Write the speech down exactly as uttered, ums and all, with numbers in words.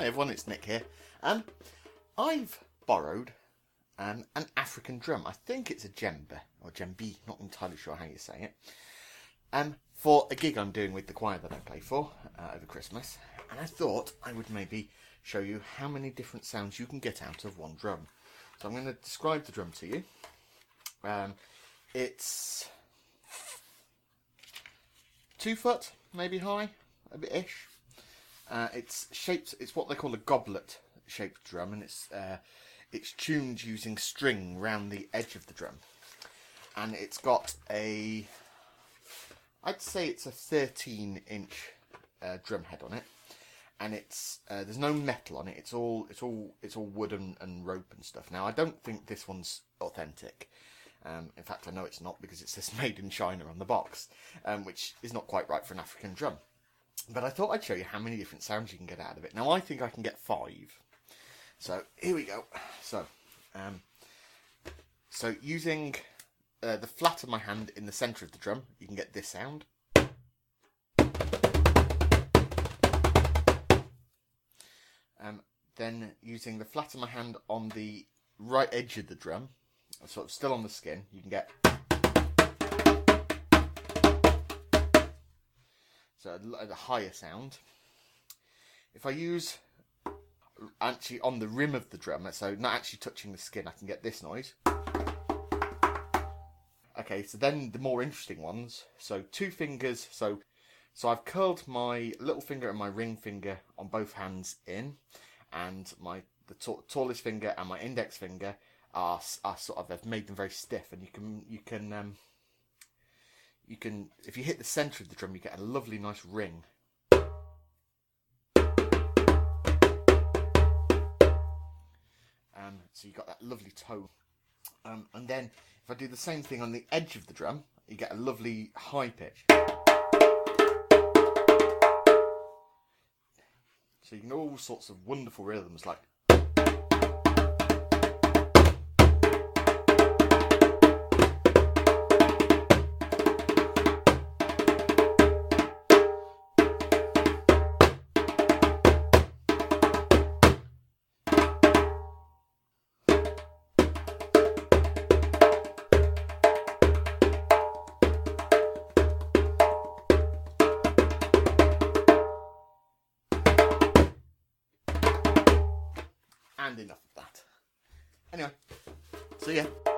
everyone, it's Nick here. Um, I've borrowed um, an African drum. I think it's a djembe, or djembe, not entirely sure how you say it. Um, for a gig I'm doing with the choir that I play for uh, over Christmas. And I thought I would maybe show you how many different sounds you can get out of one drum. So I'm going to describe the drum to you. Um, it's two foot, maybe high, a bit-ish. Uh, it's shaped. It's what they call a goblet-shaped drum, and it's uh, it's tuned using string round the edge of the drum, and it's got a. I'd say it's a thirteen inch uh, drum head on it, and it's uh, there's no metal on it. It's all it's all it's all wood and, and rope and stuff. Now I don't think this one's authentic. Um, in fact, I know it's not because it says "Made in China" on the box, um, which is not quite right for an African drum. But I thought I'd show you how many different sounds you can get out of it. Now, I think I can get five. So, here we go. So, um, so using uh, the flat of my hand in the centre of the drum, you can get this sound. Um, then, using the flat of my hand on the right edge of the drum, sort of still on the skin, you can get... So a higher sound. If I use actually on the rim of the drum, so not actually touching the skin, I can get this noise. Okay, so then the more interesting ones. So two fingers. So so I've curled my little finger and my ring finger on both hands in, and my the t- tallest finger and my index finger are are sort of I've made them very stiff, and you can you can. Um, You can, if you hit the centre of the drum, you get a lovely, nice ring. Um, so you got that lovely tone. Um, and then, if I do the same thing on the edge of the drum, you get a lovely high pitch. So you can all sorts of wonderful rhythms like. And enough of that. Anyway, so yeah.